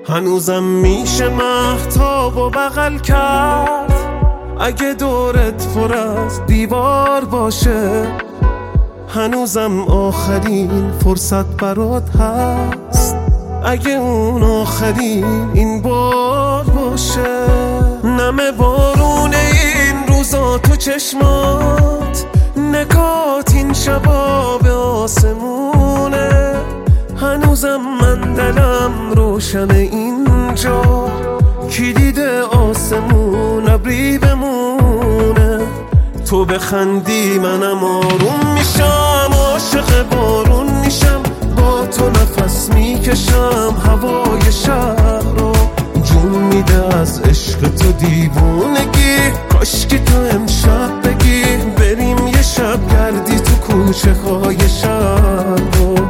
هنوزم میشه مهتاب و بغل کرد اگه دورت پر از دیوار باشه. هنوزم آخرین فرصت برات هست اگه اون آخرین این بار باشه. نمه بارون این روزا تو چشمات، نگات این شبا به آسمونه. هنوزم من دلم روشن اینجا، کلید آسمون ابری بمونه. تو بخندی منم آروم میشم، عاشق بارون میشم، با تو نفس میکشم هوای شهر رو. جون میده از عشق تو دیوونگی، کاشکی تو امشب بگی بریم یه شب گردی تو کوچه های شهر رو.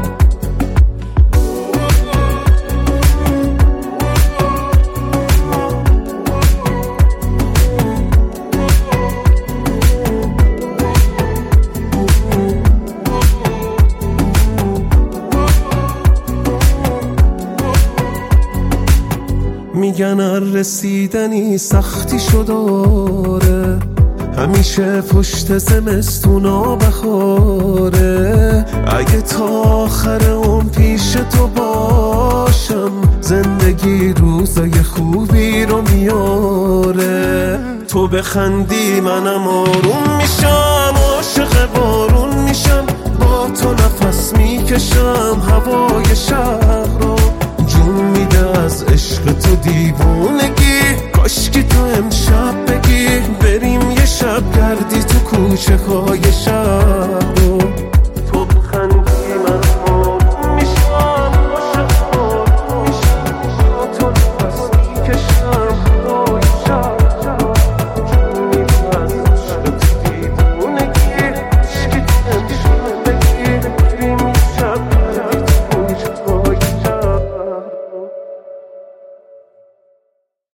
میگن رسیدنی سختی شداره، همیشه پشت زمستونا بخاره. اگه تا آخر اون پیش تو باشم، زندگی روزای خوبی رو میاره. تو بخندی منم آروم میشم، عاشق بارون میشم، با تو نفس میکشم هوای شهر رو. جون میده از عشق تو دیوونگی، کاشکی تو امشب بگی بریم یه شب گردی تو کوچه های شهر.